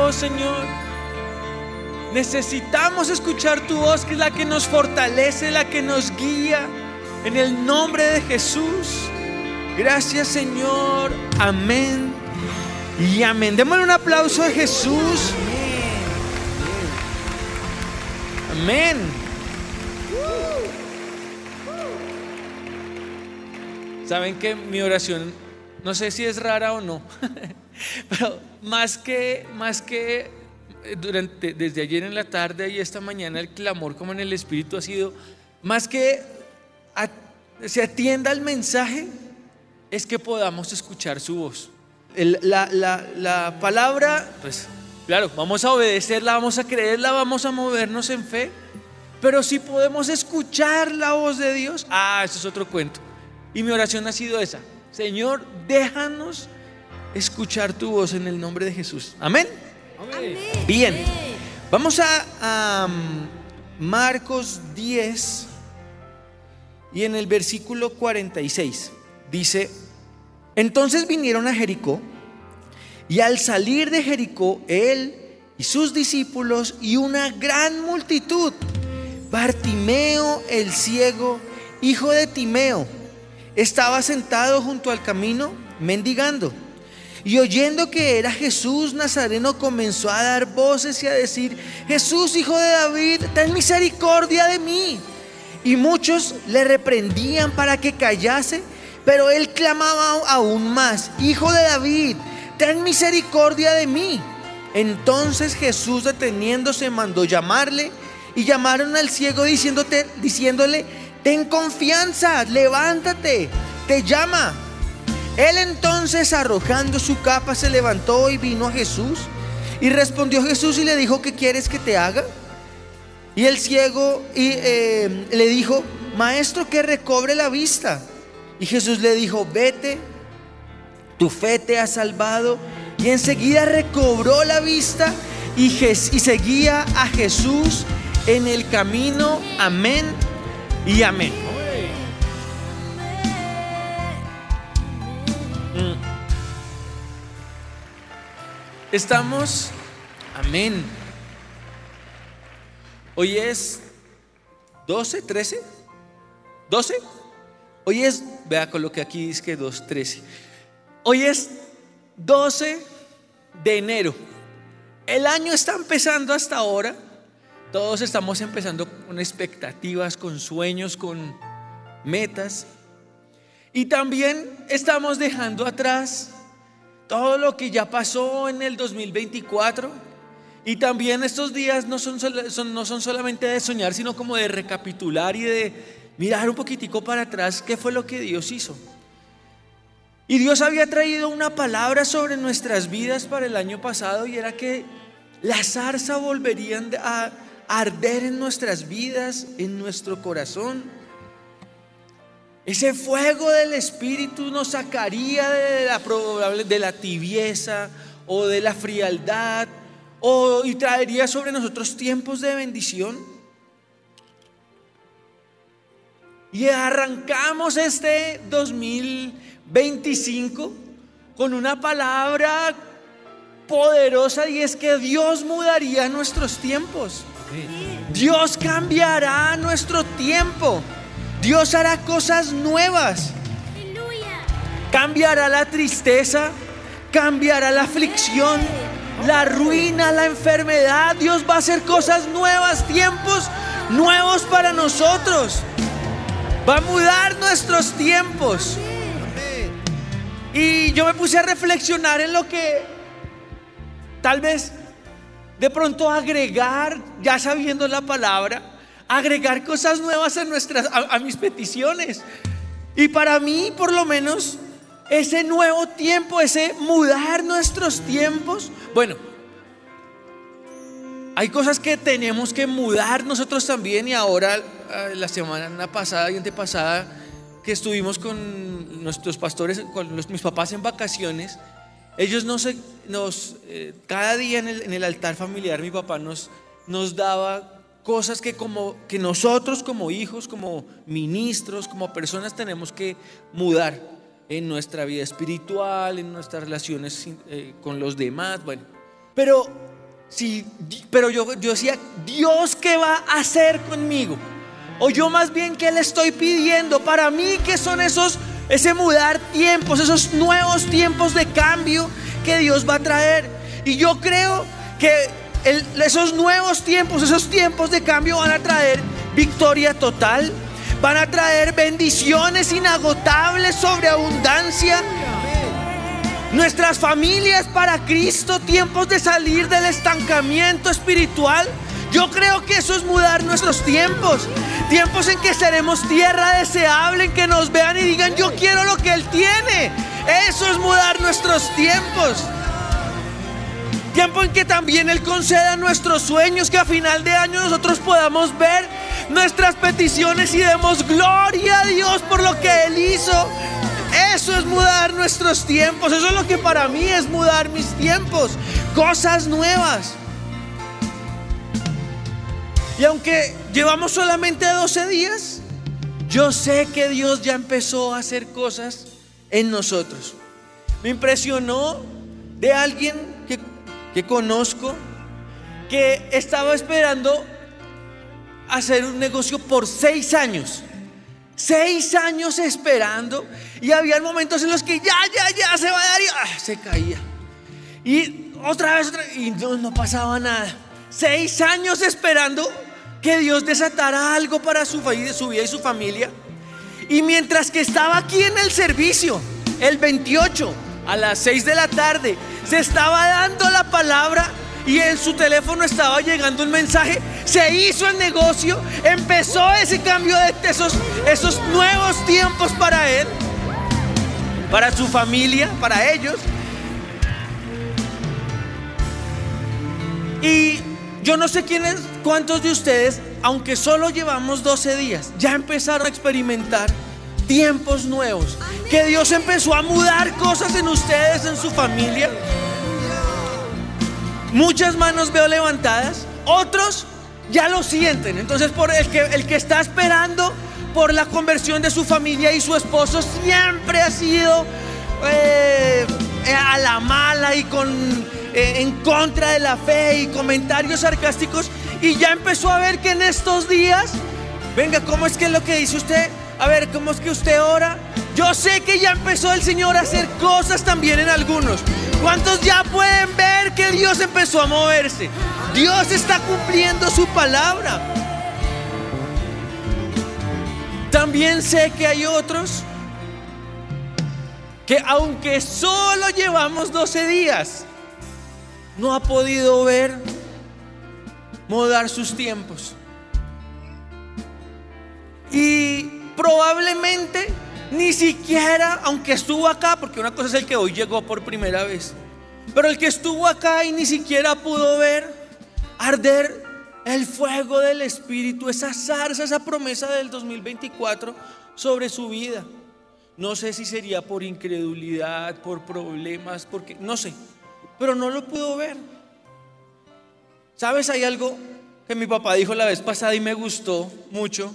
voz, Señor. Necesitamos escuchar tu voz, que es la que nos fortalece, la que nos guía. En el nombre de Jesús. Gracias, Señor. Amén y amén. Démosle un aplauso a Jesús. Amén. Saben que mi oración, no sé si es rara o no, pero más que desde ayer en la tarde y esta mañana, el clamor como en el Espíritu ha sido más que se atienda al mensaje, es que podamos escuchar su voz. La palabra, pues claro, vamos a obedecerla, vamos a creerla, vamos a movernos en fe, pero si podemos escuchar la voz de Dios, eso es otro cuento. Y mi oración ha sido esa: Señor, déjanos escuchar tu voz en el nombre de Jesús. Amén. Amén. Bien, vamos a Marcos 10 y en el versículo 46 dice: entonces vinieron a Jericó, y al salir de Jericó, él y sus discípulos y una gran multitud, Bartimeo el ciego, hijo de Timeo, estaba sentado junto al camino mendigando. Y oyendo que era Jesús Nazareno, comenzó a dar voces y a decir: Jesús, hijo de David, ten misericordia de mí. Y muchos le reprendían para que callase, pero él clamaba aún más: Hijo de David, ten misericordia de mí. Entonces Jesús, deteniéndose, mandó llamarle, y llamaron al ciego diciéndole: ten confianza, levántate, te llama. Él entonces, arrojando su capa, se levantó y vino a Jesús. Y respondió Jesús y le dijo: ¿qué quieres que te haga? Y el ciego le dijo: Maestro, que recobre la vista. Y Jesús le dijo: vete, tu fe te ha salvado. Y enseguida recobró la vista y seguía a Jesús en el camino. Amén y amén. Estamos, amén. Hoy es 12, 13, 12. Hoy es, vea, coloqué aquí, dice que 2:13. Hoy es 12 de enero. El año está empezando hasta ahora. Todos estamos empezando con expectativas, con sueños, con metas. Y también estamos dejando atrás todo lo que ya pasó en el 2024. Y también estos días no son solamente de soñar, sino como de recapitular y de mirar un poquitico para atrás qué fue lo que Dios hizo. Y Dios había traído una palabra sobre nuestras vidas para el año pasado, y era que la zarza volvería a arder en nuestras vidas, en nuestro corazón. Ese fuego del Espíritu nos sacaría de la tibieza o de la frialdad, y traería sobre nosotros tiempos de bendición. Y arrancamos este 2025 con una palabra poderosa, y es que Dios mudaría nuestros tiempos. Dios cambiará nuestro tiempo. Dios hará cosas nuevas. Cambiará la tristeza, cambiará la aflicción, la ruina, la enfermedad. Dios va a hacer cosas nuevas, tiempos nuevos para nosotros. Va a mudar nuestros tiempos. Y yo me puse a reflexionar en lo que tal vez de pronto agregar, ya sabiendo la palabra, agregar cosas nuevas a mis peticiones. Y para mí, por lo menos, ese nuevo tiempo, ese mudar nuestros tiempos, bueno, hay cosas que tenemos que mudar nosotros también. Y ahora, la semana pasada y antepasada, que estuvimos con nuestros pastores, con mis papás en vacaciones, ellos cada día en el altar familiar, mi papá nos daba cosas que nosotros como hijos, como ministros, como personas, tenemos que mudar en nuestra vida espiritual, en nuestras relaciones con los demás. Bueno, pero sí, pero yo decía, Dios, ¿qué va a hacer conmigo? O yo más bien, ¿qué le estoy pidiendo? Para mí, ¿qué son ese mudar tiempos, esos nuevos tiempos de cambio que Dios va a traer? Y yo creo que esos nuevos tiempos, esos tiempos de cambio van a traer victoria total, van a traer bendiciones inagotables, sobreabundancia, nuestras familias para Cristo, tiempos de salir del estancamiento espiritual. Yo creo que eso es mudar nuestros tiempos, tiempos en que seremos tierra deseable, en que nos vean y digan, yo quiero lo que Él tiene. Eso es mudar nuestros tiempos. Tiempo en que también Él conceda nuestros sueños, que a final de año nosotros podamos ver nuestras peticiones y demos gloria a Dios por lo que Él hizo. Eso es mudar nuestros tiempos. Eso es lo que para mí es mudar mis tiempos. Cosas nuevas. Y aunque llevamos solamente 12 días, yo sé que Dios ya empezó a hacer cosas en nosotros. Me impresionó de alguien que conozco, que estaba esperando hacer un negocio por 6 años. 6 años esperando, y había momentos en los que ya se va a dar y se caía. Y otra vez, y no pasaba nada. 6 años esperando que Dios desatara algo para su vida y su familia. Y mientras que estaba aquí en el servicio, el 28, a las 6 de la tarde, se estaba dando la palabra y en su teléfono estaba llegando un mensaje. Se hizo el negocio, empezó ese cambio de esos nuevos tiempos para él, para su familia, para ellos. Y yo no sé cuántos de ustedes, aunque solo llevamos 12 días, ya empezaron a experimentar tiempos nuevos, que Dios empezó a mudar cosas en ustedes, en su familia. Muchas manos veo levantadas, otros ya lo sienten. Entonces, por el que está esperando por la conversión de su familia y su esposo, siempre ha sido a la mala y en contra de la fe y comentarios sarcásticos, y ya empezó a ver que en estos días, venga, ¿cómo es que es lo que dice usted? A ver, ¿cómo es que usted ora? Yo sé que ya empezó el Señor a hacer cosas también en algunos. ¿Cuántos ya pueden ver que Dios empezó a moverse? Dios está cumpliendo su palabra. También sé que hay otros que, aunque solo llevamos 12 días, no ha podido ver mudar sus tiempos. Y probablemente ni siquiera, aunque estuvo acá, porque una cosa es el que hoy llegó por primera vez, pero el que estuvo acá y ni siquiera pudo ver arder el fuego del Espíritu, esa zarza, esa promesa del 2024 sobre su vida. No sé si sería por incredulidad, por problemas, porque no sé, pero no lo pudo ver. ¿Sabes? Hay algo que mi papá dijo la vez pasada y me gustó mucho,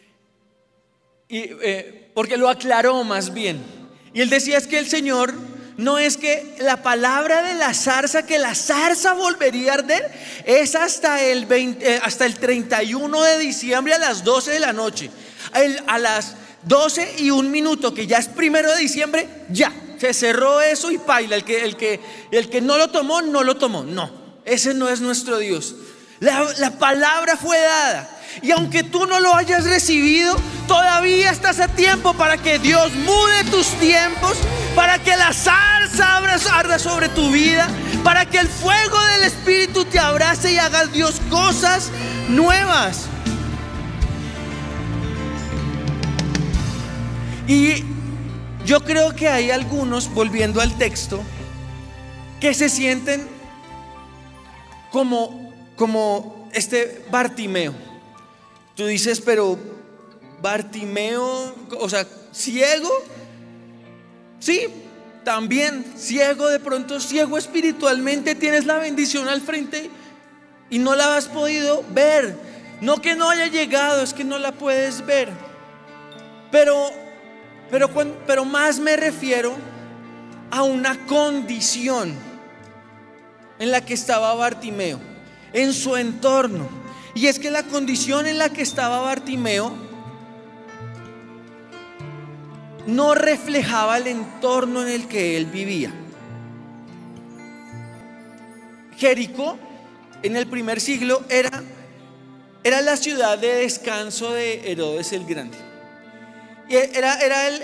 y porque lo aclaró más bien. Y él decía, es que el Señor no es que la palabra de la zarza, que la zarza volvería a arder, es hasta el 31 de diciembre a las 12 de la noche. A las 12:01, que ya es 1 de diciembre, ya se cerró eso y paila. El que no lo tomó, no lo tomó. No, ese no es nuestro Dios. La palabra fue dada, y aunque tú no lo hayas recibido, todavía estás a tiempo para que Dios mude tus tiempos, para que la zarza arda sobre tu vida, para que el fuego del Espíritu te abrace y haga Dios cosas nuevas. Y yo creo que hay algunos, volviendo al texto, que se sienten como este Bartimeo. Tú dices, pero Bartimeo, o sea, ciego. Sí, también ciego, de pronto ciego espiritualmente, tienes la bendición al frente y no la has podido ver. No que no haya llegado, es que no la puedes ver. Pero más me refiero a una condición en la que estaba Bartimeo. en su entorno. Y es que la condición en la que estaba Bartimeo no reflejaba el entorno en el que él vivía. Jericó en el primer siglo era la ciudad de descanso de Herodes el Grande. Y era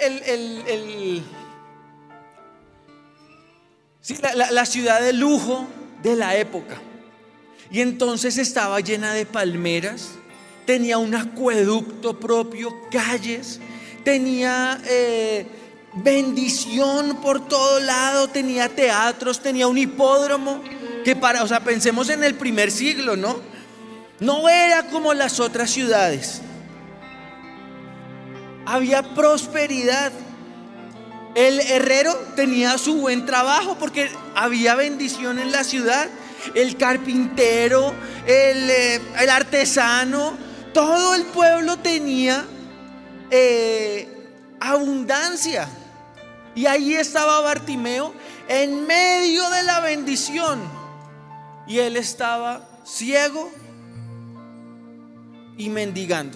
la ciudad de lujo de la época. Y entonces estaba llena de palmeras, tenía un acueducto propio, calles, tenía bendición por todo lado, tenía teatros, tenía un hipódromo que pensemos en el primer siglo, no era como las otras ciudades. Había prosperidad. El herrero tenía su buen trabajo porque había bendición en la ciudad. El carpintero, el artesano, todo el pueblo tenía abundancia. Y ahí estaba Bartimeo en medio de la bendición, y él estaba ciego y mendigando.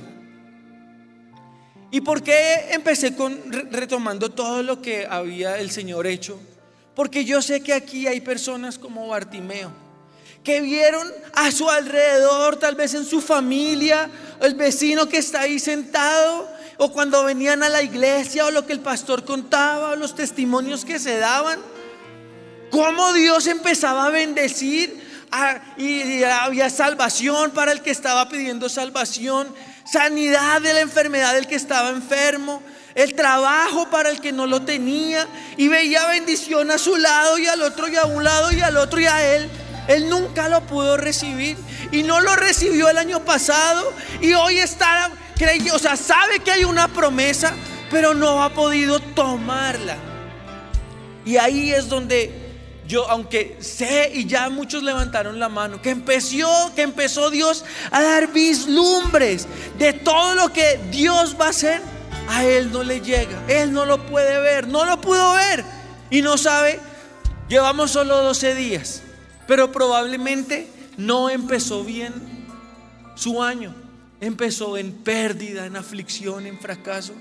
¿Y por qué empecé retomando todo lo que había el Señor hecho? Porque yo sé que aquí hay personas como Bartimeo, que vieron a su alrededor, tal vez en su familia, el vecino que está ahí sentado, o cuando venían a la iglesia, o lo que el pastor contaba, o los testimonios que se daban, cómo Dios empezaba a bendecir, y había salvación para el que estaba pidiendo salvación, sanidad de la enfermedad del que estaba enfermo, el trabajo para el que no lo tenía, y veía bendición a su lado y al otro, y a un lado y al otro, y a él nunca lo pudo recibir, y no lo recibió el año pasado, y hoy está creyendo, sabe que hay una promesa, pero no ha podido tomarla. Y ahí es donde yo, aunque sé, y ya muchos levantaron la mano, que empezó Dios a dar vislumbres de todo lo que Dios va a hacer, a él no le llega, él no lo puede ver, no lo pudo ver, y no sabe. Llevamos solo 12 días, pero probablemente no empezó bien su año, empezó en pérdida, en aflicción, en fracaso,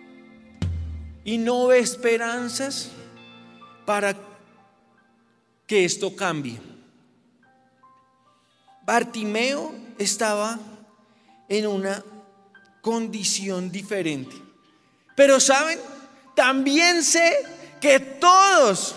y no ve esperanzas para que esto cambie. Bartimeo estaba en una condición diferente, pero saben, también sé que todos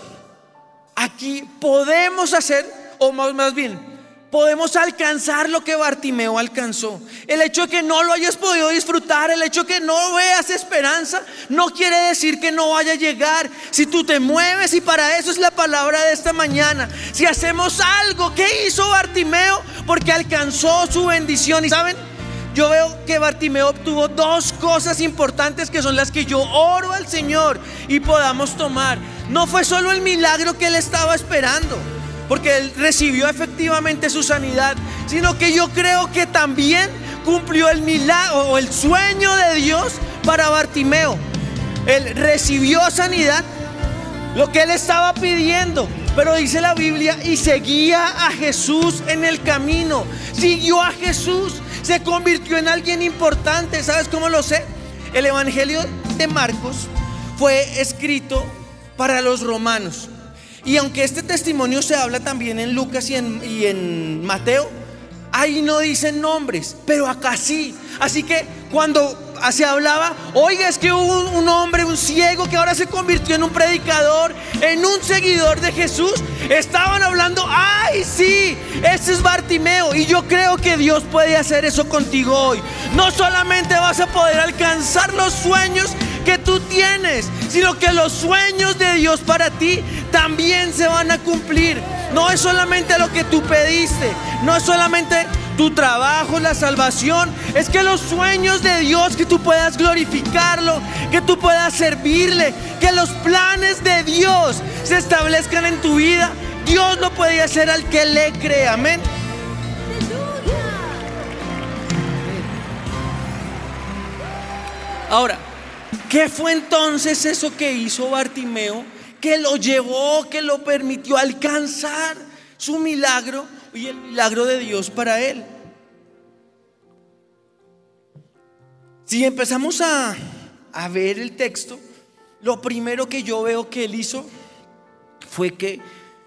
aquí podemos hacer, o más bien podemos alcanzar lo que Bartimeo alcanzó. El hecho de que no lo hayas podido disfrutar, el hecho de que no veas esperanza, no quiere decir que no vaya a llegar. Si tú te mueves, y para eso es la palabra de esta mañana, si hacemos algo, ¿qué hizo Bartimeo? Porque alcanzó su bendición. Y saben, yo veo que Bartimeo obtuvo dos cosas importantes, que son las que yo oro al Señor y podamos tomar. No fue solo el milagro que él estaba esperando, porque él recibió efectivamente su sanidad, sino que yo creo que también cumplió el milagro o el sueño de Dios para Bartimeo. Él recibió sanidad, lo que él estaba pidiendo, pero dice la Biblia, y seguía a Jesús en el camino. Siguió a Jesús, se convirtió en alguien importante. ¿Sabes cómo lo sé? El Evangelio de Marcos fue escrito para los romanos, y aunque este testimonio se habla también en Lucas y en Mateo, ahí no dicen nombres, pero acá sí. Así que cuando se hablaba, oiga, es que hubo un hombre, un ciego, que ahora se convirtió en un predicador, en un seguidor de Jesús, estaban hablando, ay sí, ese es Bartimeo. Y yo creo que Dios puede hacer eso contigo hoy. No solamente vas a poder alcanzar los sueños que tú tienes, sino que los sueños de Dios para ti también se van a cumplir. No es solamente lo que tú pediste, no es solamente tu trabajo, la salvación, es que los sueños de Dios, que tú puedas glorificarlo, que tú puedas servirle, que los planes de Dios se establezcan en tu vida. Dios lo puede hacer al que le cree. Amén. Ahora, ¿qué fue entonces eso que hizo Bartimeo, que lo llevó, que lo permitió alcanzar su milagro? y el milagro de Dios para él. Si empezamos a ver el texto, lo primero que yo veo que él hizo fue que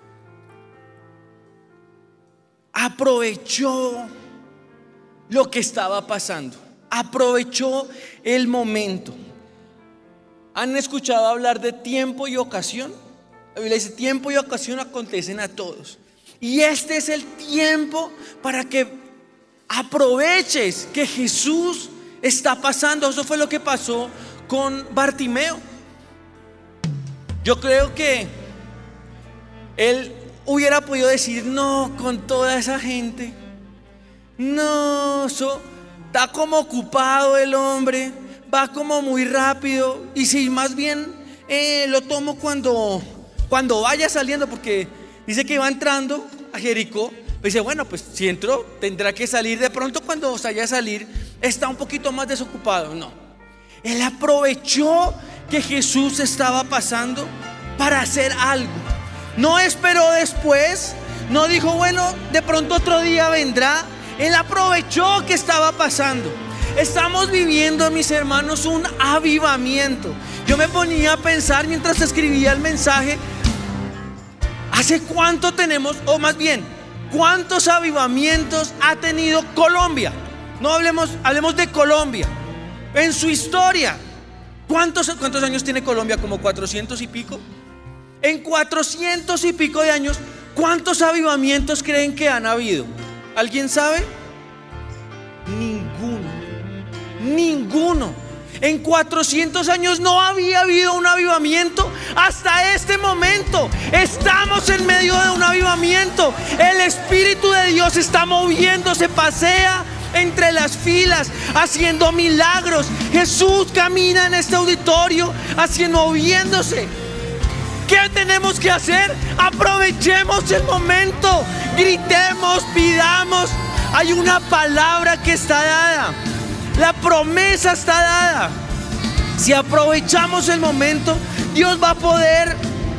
aprovechó lo que estaba pasando, aprovechó el momento. ¿Han escuchado hablar de tiempo y ocasión? La Biblia dice: tiempo y ocasión acontecen a todos. Y este es el tiempo para que aproveches que Jesús está pasando. Eso fue lo que pasó con Bartimeo. Yo creo que él hubiera podido decir: no, con toda esa gente, no, está como ocupado el hombre, va como muy rápido. Y si más bien lo tomo cuando vaya saliendo, porque dice que iba entrando a Jericó. Dice: bueno, pues si entró, tendrá que salir. De pronto cuando vaya a salir está un poquito más desocupado. No, él aprovechó que Jesús estaba pasando para hacer algo. No esperó después, no dijo: bueno, de pronto otro día vendrá. Él aprovechó que estaba pasando. Estamos viviendo, mis hermanos, un avivamiento. Yo me ponía a pensar mientras escribía el mensaje: ¿hace cuánto tenemos, o más bien, cuántos avivamientos ha tenido Colombia? No hablemos de Colombia. En su historia, ¿cuántos años tiene Colombia? Como 400 y pico. En 400 y pico de años, ¿cuántos avivamientos creen que han habido? ¿Alguien sabe? Ninguno. En 400 años no había habido un avivamiento hasta este momento. Estamos en medio de un avivamiento. El Espíritu de Dios está moviéndose, pasea entre las filas, haciendo milagros. Jesús camina en este auditorio, moviéndose. ¿Qué tenemos que hacer? Aprovechemos el momento, gritemos, pidamos. Hay una palabra que está dada, la promesa está dada. Si aprovechamos el momento, Dios va a poder,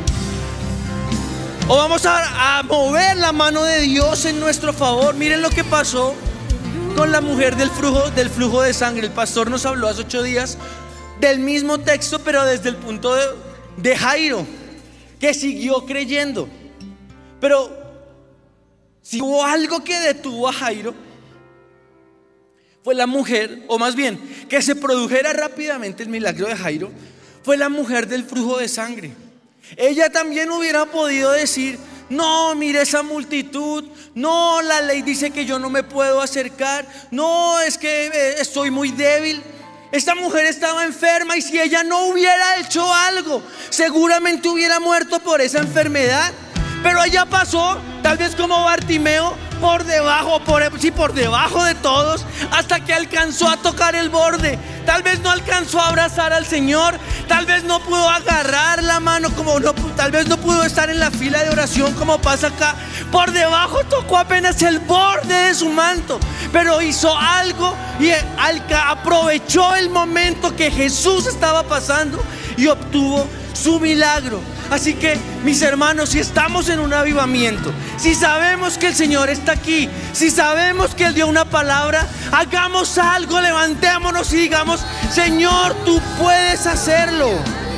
o vamos a mover la mano de Dios en nuestro favor. Miren lo que pasó con la mujer del flujo de sangre. El pastor nos habló hace 8 días del mismo texto, pero desde el punto de Jairo, que siguió creyendo. Pero si hubo algo que detuvo a Jairo, fue la mujer, o más bien que se produjera rápidamente el milagro de Jairo, fue la mujer del flujo de sangre. Ella también hubiera podido decir: no, mire esa multitud, no, la ley dice que yo no me puedo acercar, no, es que estoy muy débil. Esta mujer estaba enferma, y si ella no hubiera hecho algo, seguramente hubiera muerto por esa enfermedad. Pero ella pasó, tal vez como Bartimeo, por debajo de todos, hasta que alcanzó a tocar el borde. Tal vez no alcanzó a abrazar al Señor, tal vez no pudo agarrar la mano, tal vez no pudo estar en la fila de oración como pasa acá. Por debajo tocó apenas el borde de su manto, pero hizo algo y aprovechó el momento que Jesús estaba pasando y obtuvo su milagro. Así que, mis hermanos, si estamos en un avivamiento, si sabemos que el Señor está aquí, si sabemos que Él dio una palabra, hagamos algo, levantémonos y digamos: Señor, tú puedes hacerlo.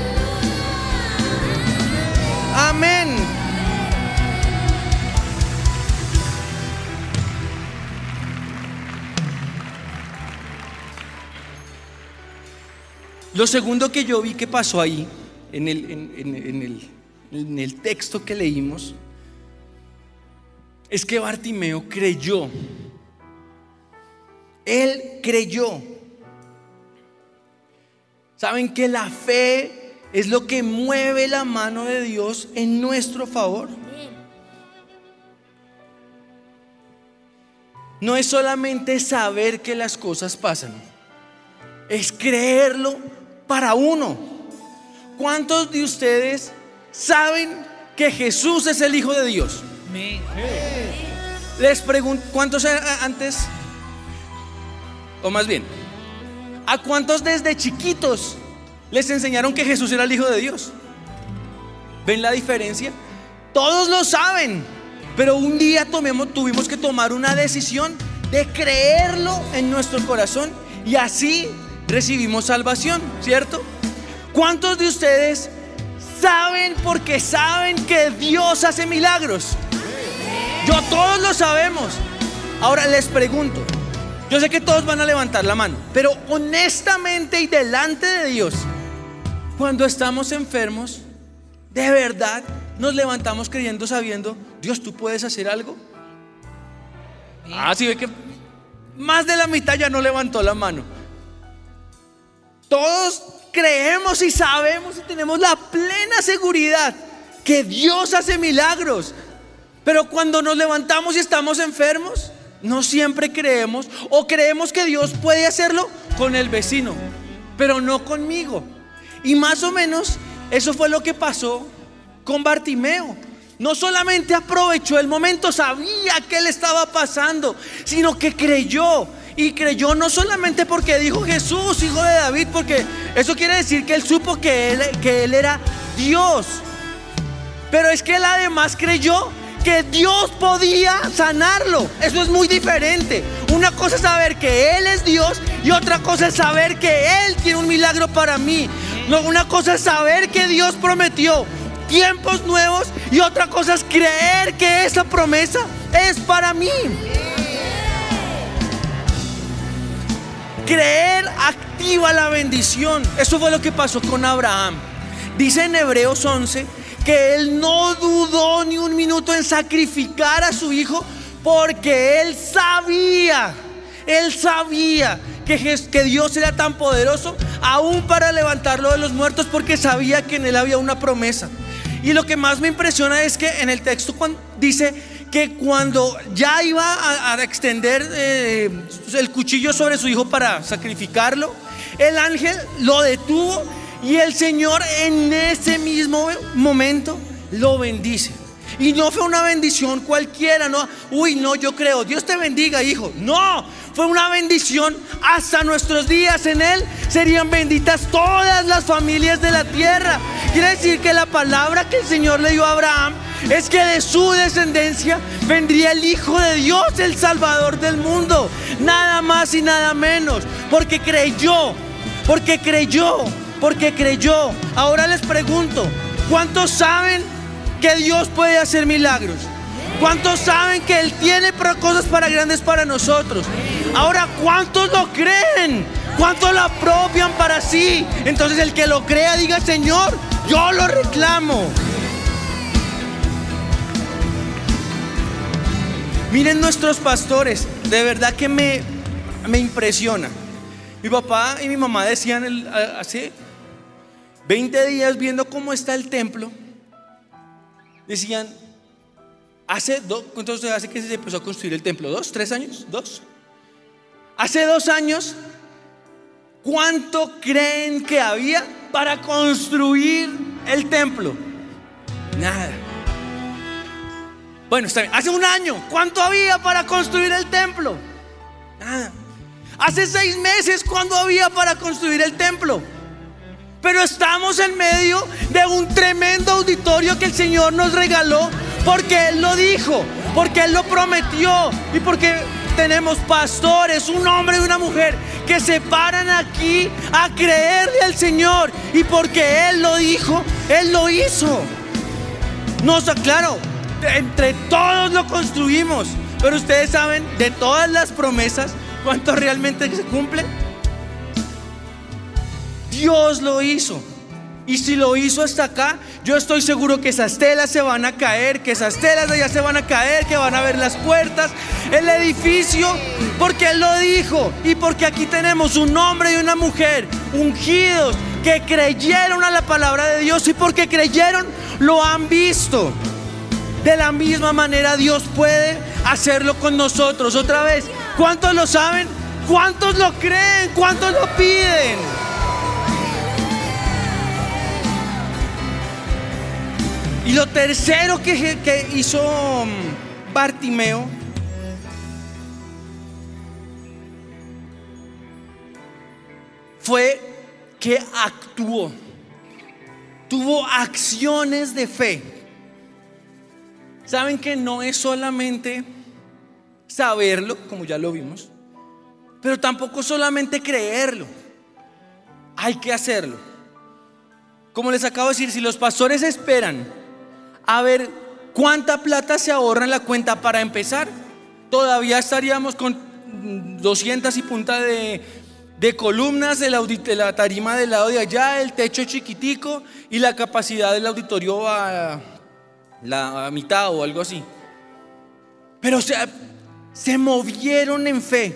Amén. Lo segundo que yo vi que pasó ahí, en el texto que leímos, es que Bartimeo creyó. Él creyó. ¿Saben que la fe es lo que mueve la mano de Dios en nuestro favor? No es solamente saber que las cosas pasan, es creerlo para uno. ¿Cuántos de ustedes saben que Jesús es el Hijo de Dios? Les pregunto, ¿cuántos antes? O más bien, ¿a cuántos desde chiquitos les enseñaron que Jesús era el Hijo de Dios? ¿Ven la diferencia? Todos lo saben, Pero un día tuvimos que tomar una decisión de creerlo en nuestro corazón y así recibimos salvación, ¿cierto? ¿Cuántos de ustedes saben porque saben que Dios hace milagros? Todos lo sabemos. Ahora les pregunto, yo sé que todos van a levantar la mano, pero honestamente y delante de Dios, cuando estamos enfermos, ¿de verdad nos levantamos creyendo, sabiendo, Dios, tú puedes hacer algo? Sí ve que más de la mitad ya no levantó la mano. Todos creemos y sabemos y tenemos la plena seguridad que Dios hace milagros. Pero cuando nos levantamos y estamos enfermos, no siempre creemos, o creemos que Dios puede hacerlo con el vecino, pero no conmigo. Y más o menos eso fue lo que pasó con Bartimeo. No solamente aprovechó el momento, sabía que le estaba pasando, sino que creyó. Y creyó no solamente porque dijo Jesús, hijo de David, porque eso quiere decir que él supo que él era Dios. Pero es que él además creyó que Dios podía sanarlo. Eso es muy diferente. Una cosa es saber que Él es Dios y otra cosa es saber que Él tiene un milagro para mí. No, una cosa es saber que Dios prometió tiempos nuevos y otra cosa es creer que esa promesa es para mí. Creer activa la bendición. Eso fue lo que pasó con Abraham. Dice en Hebreos 11 que él no dudó ni un minuto en sacrificar a su hijo, porque él sabía que Dios era tan poderoso aún para levantarlo de los muertos, porque sabía que en él había una promesa. Y lo que más me impresiona es que en el texto dice que cuando ya iba a extender el cuchillo sobre su hijo para sacrificarlo, el ángel lo detuvo y el Señor en ese mismo momento lo bendice. Y no fue una bendición cualquiera, no, yo creo, Dios te bendiga, hijo. No, fue una bendición hasta nuestros días. En él serían benditas todas las familias de la tierra. Quiere decir que la palabra que el Señor le dio a Abraham es que de su descendencia vendría el Hijo de Dios, el Salvador del mundo. Nada más y nada menos, porque creyó. Ahora les pregunto, ¿cuántos saben que Dios puede hacer milagros? ¿Cuántos saben que Él tiene cosas grandes para nosotros? Ahora, ¿cuántos lo creen? ¿Cuántos lo apropian para sí? Entonces el que lo crea diga: Señor, yo lo reclamo. Miren nuestros pastores, de verdad que me impresiona. Mi papá y mi mamá decían hace 20 días, viendo cómo está el templo, decían, ¿cuánto hace que se empezó a construir el templo? ¿2, 3 años? ¿2? Hace 2 años, ¿cuánto creen que había para construir el templo? Nada. Bueno, está bien. Hace 1 año, ¿cuánto había para construir el templo? Nada. Hace 6 meses, ¿cuánto había para construir el templo? Pero estamos en medio de un tremendo auditorio que el Señor nos regaló, porque Él lo dijo, porque Él lo prometió y porque tenemos pastores, un hombre y una mujer que se paran aquí a creerle al Señor, y porque Él lo dijo, Él lo hizo. Claro, entre todos lo construimos, pero ustedes saben, de todas las promesas, ¿cuánto realmente se cumple? Dios lo hizo. Y si lo hizo hasta acá, yo estoy seguro que esas telas se van a caer, que esas telas de allá se van a caer, que van a ver las puertas, el edificio, porque Él lo dijo. Y porque aquí tenemos un hombre y una mujer ungidos que creyeron a la palabra de Dios, y porque creyeron lo han visto. De la misma manera Dios puede hacerlo con nosotros. Otra vez, ¿cuántos lo saben? ¿Cuántos lo creen? ¿Cuántos lo piden? Y lo tercero que hizo Bartimeo fue que actuó. Tuvo acciones de fe. saben que no es solamente saberlo, como ya lo vimos, pero tampoco solamente creerlo. Hay que hacerlo. Como les acabo de decir, si los pastores esperan a ver cuánta plata se ahorra en la cuenta para empezar, todavía estaríamos con 200 y punta de columnas, de la tarima del lado de allá, el techo chiquitico y la capacidad del auditorio a la mitad o algo así. Pero se movieron en fe,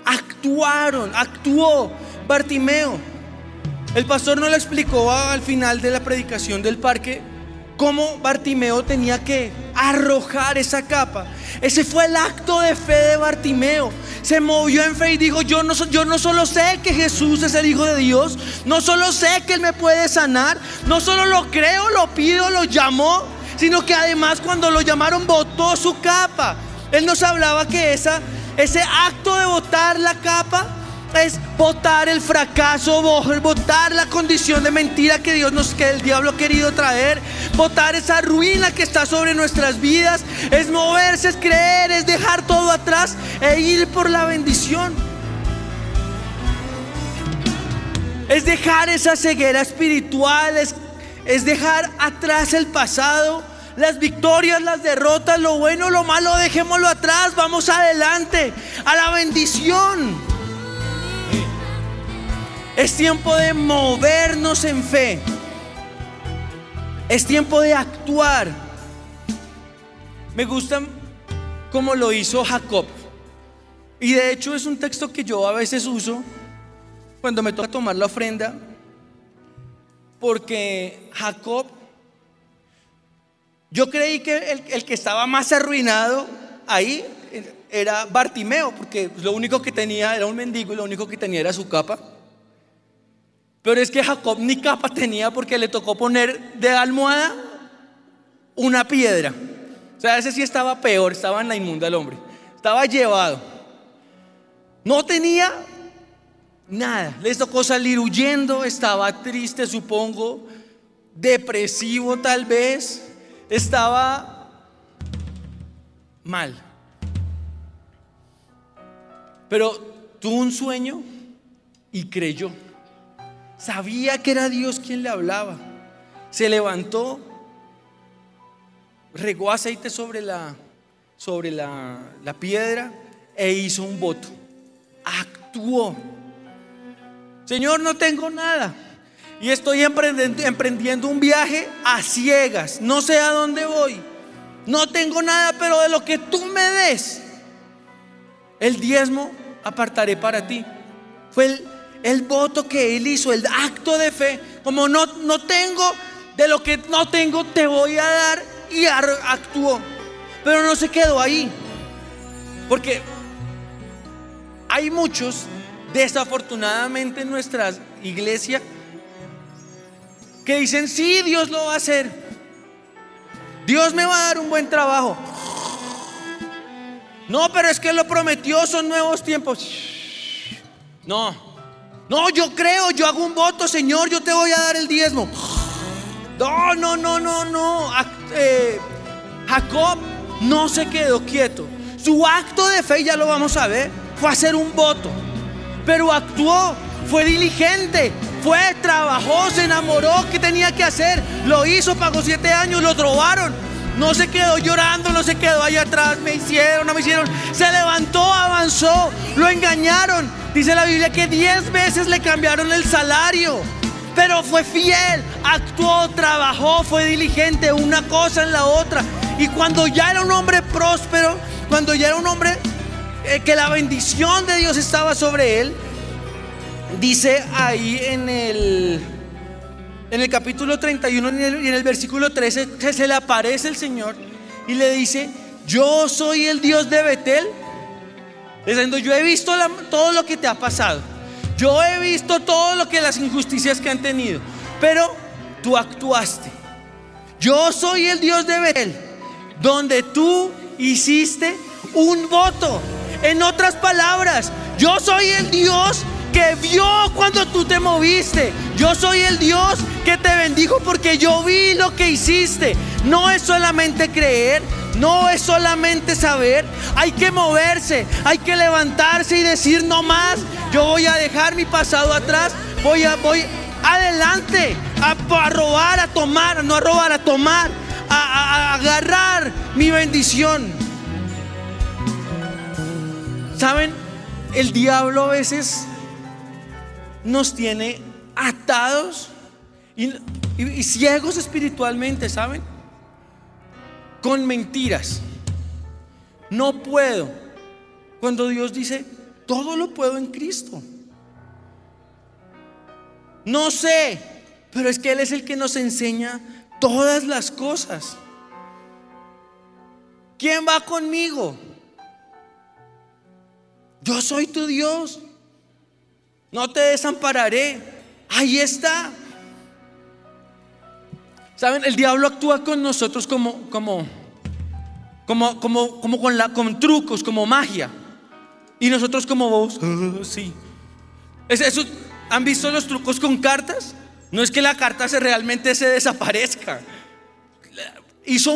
actuó Bartimeo. El pastor nos lo explicó al final de la predicación del parque, cómo Bartimeo tenía que arrojar esa capa. Ese fue el acto de fe de Bartimeo. Se movió en fe y dijo: yo no solo sé que Jesús es el Hijo de Dios, no solo sé que Él me puede sanar, no solo lo creo, lo pido, lo llamó, sino que además cuando lo llamaron botó su capa. Él nos hablaba que ese acto de botar la capa es botar el fracaso, botar la condición de mentira que el diablo ha querido traer, botar esa ruina que está sobre nuestras vidas. Es moverse, es creer, es dejar todo atrás e ir por la bendición. Es dejar esa ceguera espiritual, es dejar atrás el pasado, las victorias, las derrotas, lo bueno, lo malo, dejémoslo atrás, vamos adelante a la bendición. Es tiempo de movernos en fe. Es tiempo de actuar. Me gusta como lo hizo Jacob. Y de hecho es un texto que yo a veces uso cuando me toca tomar la ofrenda, porque Jacob, yo creí que el que estaba más arruinado ahí era Bartimeo, porque lo único que tenía era un mendigo y lo único que tenía era su capa. Pero es que Jacob ni capa tenía, porque le tocó poner de almohada una piedra. O sea, ese sí estaba peor, estaba en la inmunda el hombre, estaba llevado. No tenía nada, les tocó salir huyendo, estaba triste, supongo, depresivo tal vez, estaba mal. Pero tuvo un sueño y creyó. Sabía que era Dios quien le hablaba. Se levantó, regó aceite sobre la piedra e hizo un voto. Actuó. Señor, no tengo nada y estoy emprendiendo un viaje a ciegas. No sé a dónde voy. No tengo nada, pero de lo que tú me des, el diezmo apartaré para ti. Fue el voto que él hizo, el acto de fe. Como no tengo, de lo que no tengo te voy a dar, y actuó. Pero no se quedó ahí, porque hay muchos, desafortunadamente, en nuestra iglesia que dicen: sí, Dios lo va a hacer, Dios me va a dar un buen trabajo. No, pero es que lo prometió, son nuevos tiempos. No, yo creo, yo hago un voto, Señor, yo te voy a dar el diezmo. No. Jacob no se quedó quieto. Su acto de fe, ya lo vamos a ver, fue hacer un voto. Pero actuó, fue diligente, trabajó, se enamoró. ¿Qué tenía que hacer? Lo hizo, pagó 7 años, lo robaron. No se quedó llorando, no se quedó ahí atrás, me hicieron, no me hicieron. Se levantó, avanzó, lo engañaron. Dice la Biblia que 10 veces le cambiaron el salario, pero fue fiel, actuó, trabajó, fue diligente, una cosa en la otra. Y cuando ya era un hombre próspero, cuando ya era un hombre que la bendición de Dios estaba sobre él, dice ahí en el capítulo 31 y en el versículo 13, que se le aparece el Señor y le dice: yo soy el Dios de Betel. Diciendo: yo he visto todo lo que te ha pasado, yo he visto todo lo que las injusticias que han tenido, pero tú actuaste. Yo soy el Dios de Betel, donde tú hiciste un voto. En otras palabras, yo soy el Dios que vio cuando tú te moviste. Yo soy el Dios que te bendijo porque yo vi lo que hiciste. no es solamente creer, no es solamente saber, hay que moverse, hay que levantarse y decir no más, yo voy a dejar mi pasado atrás, voy adelante, a robar, a tomar, no a robar, a tomar, a agarrar mi bendición. ¿Saben? El diablo a veces nos tiene atados y ciegos espiritualmente, ¿saben? Con mentiras. No puedo. Cuando Dios dice, todo lo puedo en Cristo. No sé, pero es que Él es el que nos enseña todas las cosas. ¿Quién va conmigo? Yo soy tu Dios, no te desampararé. Ahí está. ¿Saben? El diablo actúa con nosotros como con trucos, como magia. Y nosotros como vos, sí. Eso, ¿han visto los trucos con cartas? No es que la carta realmente se desaparezca. Hizo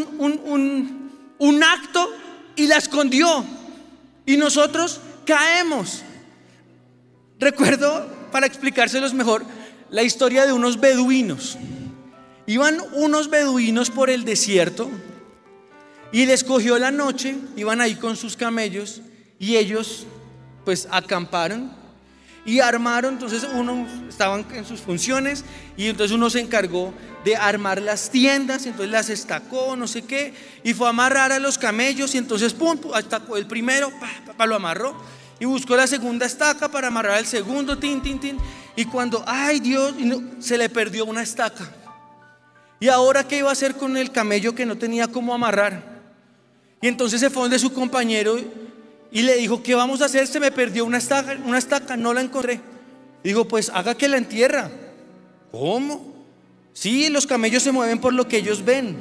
un acto y la escondió. Y nosotros caemos. Recuerdo, para explicárselos mejor, la historia de unos beduinos. Iban unos beduinos por el desierto y les cogió la noche. Iban ahí con sus camellos y ellos pues acamparon y armaron. Entonces uno estaban en sus funciones y entonces uno se encargó de armar las tiendas, entonces las estacó, no sé qué, y fue a amarrar a los camellos. Y entonces pum, estacó el primero, lo amarró y buscó la segunda estaca para amarrar al segundo, tin. Y cuando, ay Dios, se le perdió una estaca. Y ahora qué iba a hacer con el camello que no tenía cómo amarrar. Y entonces se fue donde su compañero y le dijo, ¿qué vamos a hacer? Se me perdió una estaca, no la encontré. Dijo, pues haga que la entierra. ¿Cómo? Sí, los camellos se mueven por lo que ellos ven.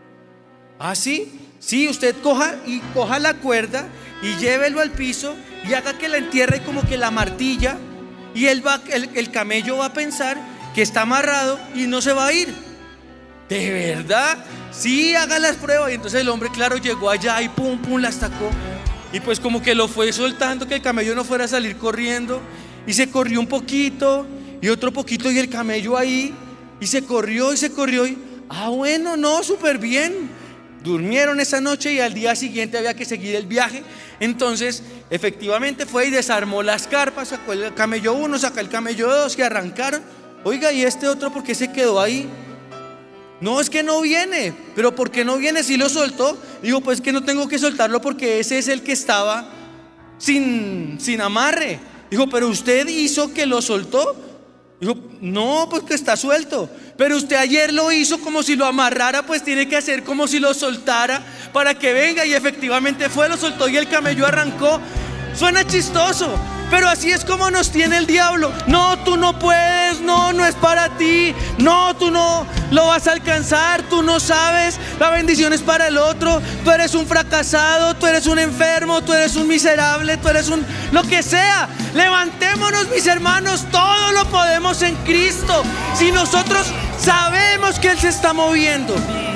¿Ah, sí? Sí, usted coja la cuerda y llévelo al piso y haga que la entierre como que la martilla. Y el camello va a pensar que está amarrado y no se va a ir. ¿De verdad? Sí, haga las pruebas. Y entonces el hombre, claro, llegó allá y pum, la estacó. Y pues como que lo fue soltando, que el camello no fuera a salir corriendo. Y se corrió un poquito y otro poquito y el camello ahí. Y se corrió y bueno, no, súper bien. Durmieron esa noche y al día siguiente había que seguir el viaje. Entonces efectivamente fue y desarmó las carpas, sacó el camello 1, sacó el camello 2 que arrancaron. Oiga, ¿y este otro por qué se quedó ahí? No, es que no viene. ¿Pero por qué no viene? Si lo soltó. Digo, pues que no tengo que soltarlo porque ese es el que estaba sin amarre. Dijo, pero usted hizo que lo soltó. Dijo, no, pues que está suelto. Pero usted ayer lo hizo como si lo amarrara, pues tiene que hacer como si lo soltara para que venga. Y efectivamente fue, lo soltó y el camello arrancó. Suena chistoso, pero así es como nos tiene el diablo. No, tú no puedes, no es para ti. No, tú no lo vas a alcanzar, tú no sabes, la bendición es para el otro. Tú eres un fracasado, tú eres un enfermo, tú eres un miserable, tú eres lo que sea. Levantémonos, mis hermanos, todo lo podemos en Cristo. Si nosotros sabemos que Él se está moviendo,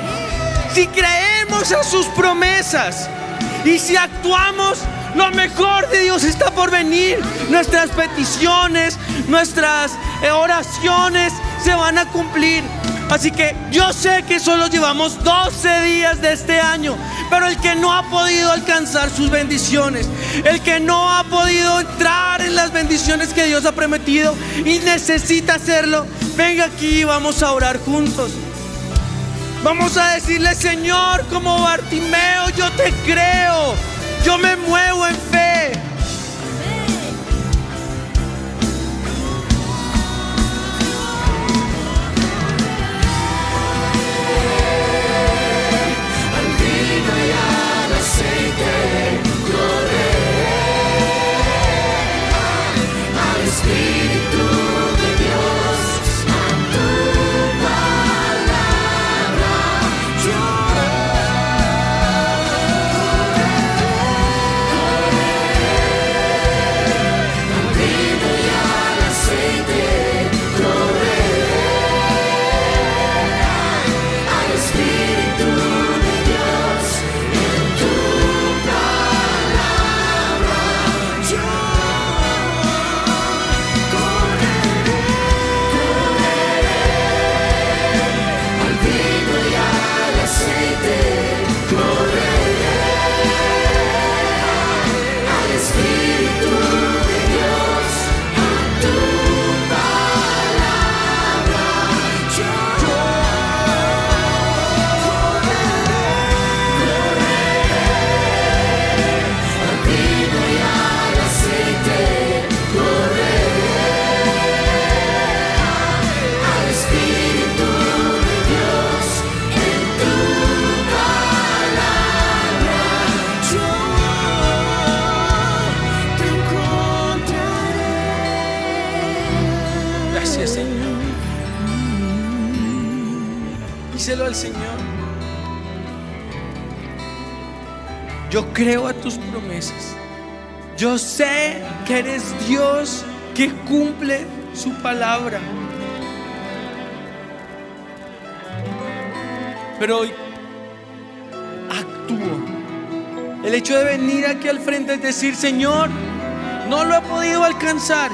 si creemos a sus promesas y si actuamos, lo mejor de Dios está por venir. Nuestras peticiones, nuestras oraciones se van a cumplir. Así que yo sé que solo llevamos 12 días de este año, pero el que no ha podido alcanzar sus bendiciones, el que no ha podido entrar en las bendiciones que Dios ha prometido y necesita hacerlo, venga aquí y vamos a orar juntos. Vamos a decirle, Señor, como Bartimeo, yo te creo, yo me muevo en fe. Gracias, Señor. Díselo al Señor. Yo creo a tus promesas. Yo sé que eres Dios que cumple su palabra. Pero hoy actúo. El hecho de venir aquí al frente es decir: Señor, no lo he podido alcanzar.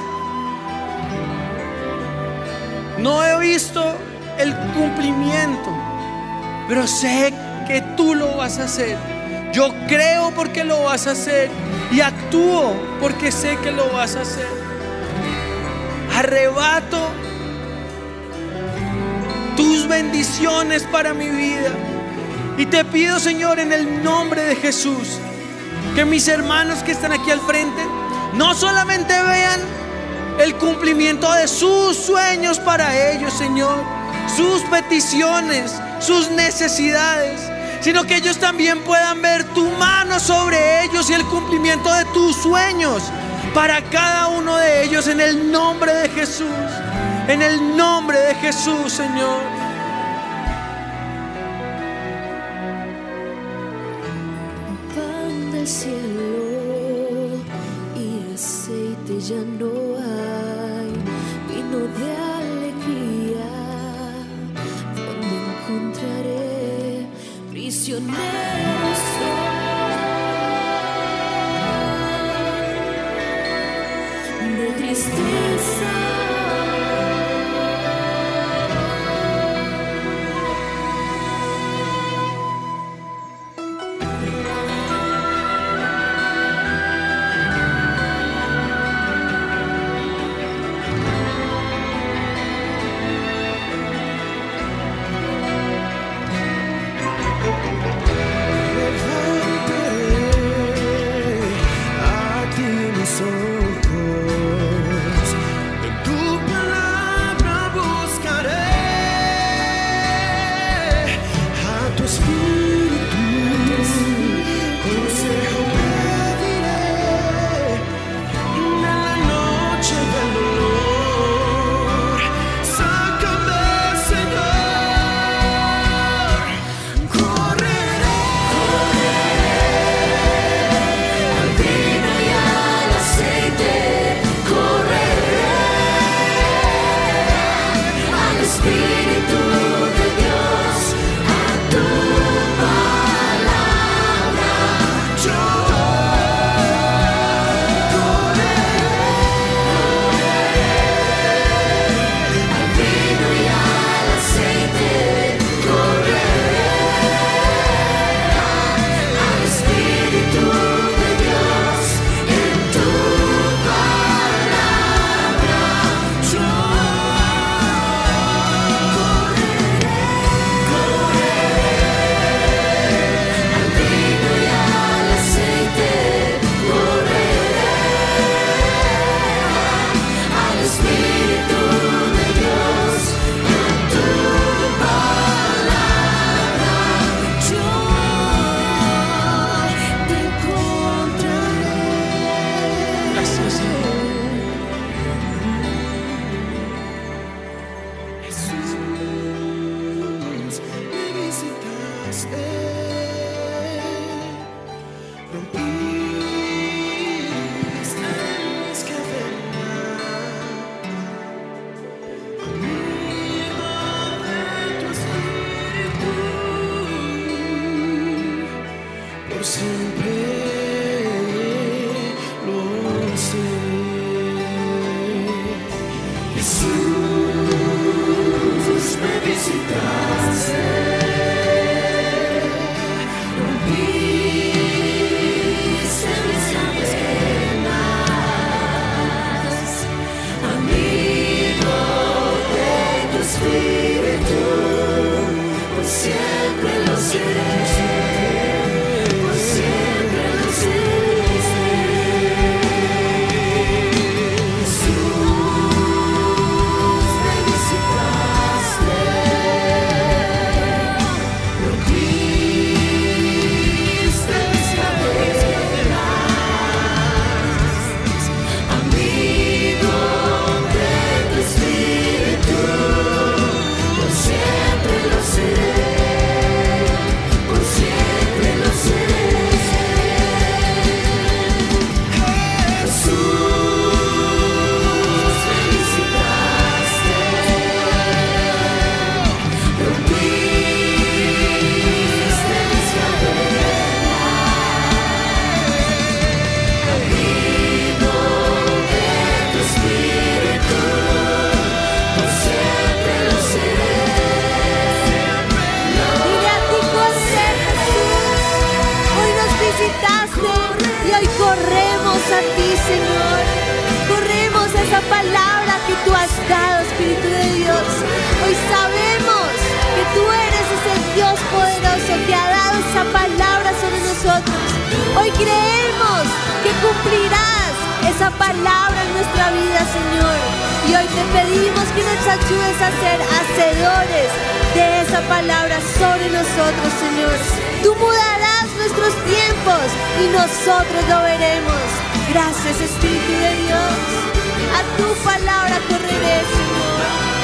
No he visto el cumplimiento, pero sé que tú lo vas a hacer. Yo creo porque lo vas a hacer y actúo porque sé que lo vas a hacer. Arrebato tus bendiciones para mi vida y te pido, Señor, en el nombre de Jesús, que mis hermanos que están aquí al frente no solamente vean el cumplimiento de sus sueños para ellos, Señor, sus peticiones, sus necesidades, sino que ellos también puedan ver tu mano sobre ellos y el cumplimiento de tus sueños para cada uno de ellos, en el nombre de Jesús. En el nombre de Jesús, Señor. Pan del cielo y aceite ya no hay, vino de alegría, donde encontraré prisioneros de tristeza. Amigo de tu espíritu. esa palabra en nuestra vida, Señor. Y hoy te pedimos que nos ayudes a ser hacedores de esa palabra sobre nosotros, Señor. Tú mudarás nuestros tiempos y nosotros lo veremos. Gracias, Espíritu de Dios. A tu palabra correré, Señor.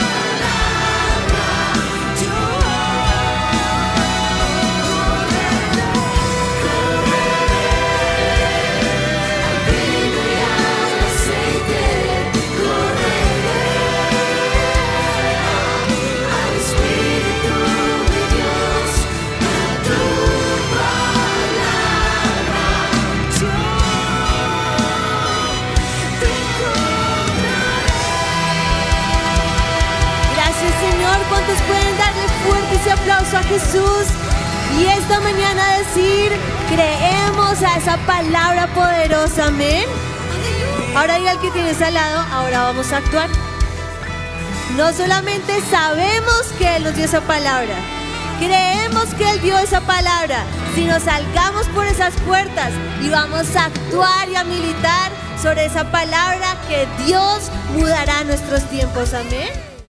¿Cuántos pueden darle fuerte ese aplauso a Jesús? Y esta mañana decir, creemos a esa palabra poderosa, amén. Ahora diga al que tienes al lado, ahora vamos a actuar. No solamente sabemos que Él nos dio esa palabra, creemos que Él dio esa palabra, sino salgamos por esas puertas y vamos a actuar y a militar sobre esa palabra que Dios mudará nuestros tiempos, amén.